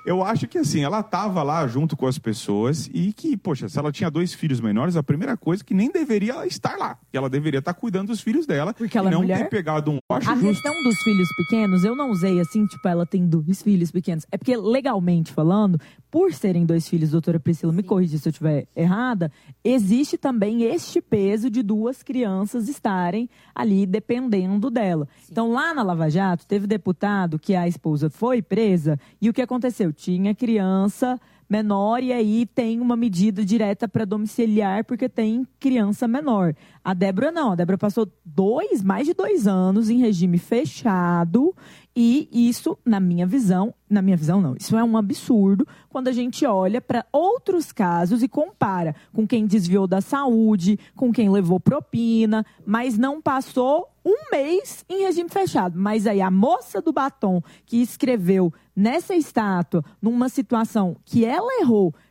Eu acho que, assim, ela estava lá junto com as pessoas e que, poxa, se ela tinha 2 filhos menores, a primeira coisa que nem deveria estar lá. Que ela deveria estar cuidando dos filhos dela. Porque ela e não é mulher? ter pegado um... A questão dos filhos pequenos, eu não usei assim, tipo, ela tem 2 filhos pequenos. É porque, legalmente falando, por serem 2 filhos, doutora Priscila, me corrija se eu estiver errada, existe também este peso de 2 crianças estarem ali dependendo dela. Sim. Então, lá na Lava Jato, teve deputado que a esposa foi presa e o que aconteceu? Tinha criança menor e aí tem uma medida direta para domiciliar porque tem criança menor. A Débora não, a Débora passou mais de 2 anos em regime fechado e isso, na minha visão não, isso é um absurdo quando a gente olha para outros casos e compara com quem desviou da saúde, com quem levou propina, mas não passou 1 mês em regime fechado. Mas aí a moça do batom que escreveu nessa estátua, numa situação que ela errou,